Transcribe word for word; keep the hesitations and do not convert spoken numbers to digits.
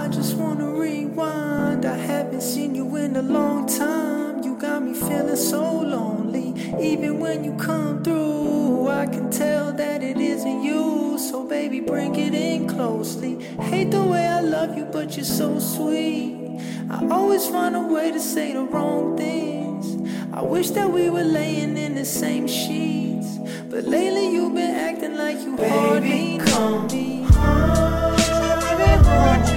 I just wanna rewind. I haven't seen you in a long time. You got me feeling so lonely. Even when you come through, I can tell that it isn't you. So baby, bring it in closely. Hate the way I love you, but you're so sweet. I always find a way to say the wrong things. I wish that we were laying in the same sheets, but lately you've been acting like you hardly know me. Baby, come home.